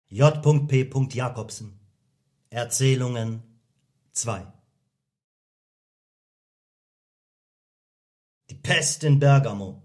J.P. Jacobsen. Erzählungen 2. Die Pest in Bergamo.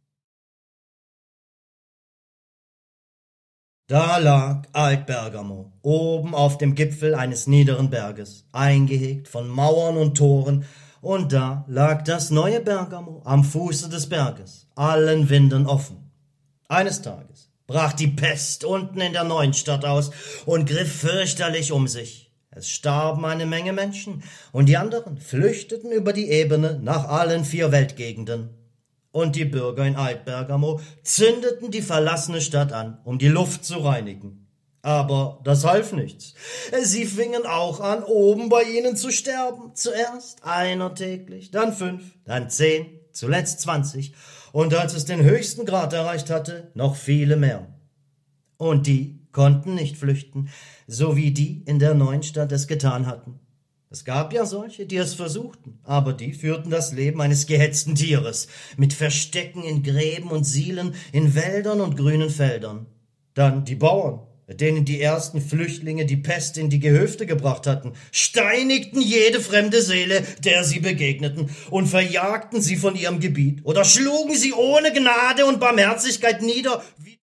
Da lag Alt-Bergamo, oben auf dem Gipfel eines niederen Berges, eingehegt von Mauern und Toren, und da lag das neue Bergamo am Fuße des Berges, allen Winden offen. Eines Tages brach die Pest unten in der neuen Stadt aus und griff fürchterlich um sich. Es starben eine Menge Menschen, und die anderen flüchteten über die Ebene nach allen 4 Weltgegenden. Und die Bürger in Alt-Bergamo zündeten die verlassene Stadt an, um die Luft zu reinigen. Aber das half nichts. Sie fingen auch an, oben bei ihnen zu sterben. Zuerst einer täglich, dann 5, dann 10, zuletzt 20, und als es den höchsten Grad erreicht hatte, noch viele mehr. Und die konnten nicht flüchten, so wie die in der neuen Stadt es getan hatten. Es gab ja solche, die es versuchten, aber die führten das Leben eines gehetzten Tieres, mit Verstecken in Gräben und Sielen, in Wäldern und grünen Feldern. Dann die Bauern, denen die ersten Flüchtlinge die Pest in die Gehöfte gebracht hatten, steinigten jede fremde Seele, der sie begegneten, und verjagten sie von ihrem Gebiet oder schlugen sie ohne Gnade und Barmherzigkeit nieder,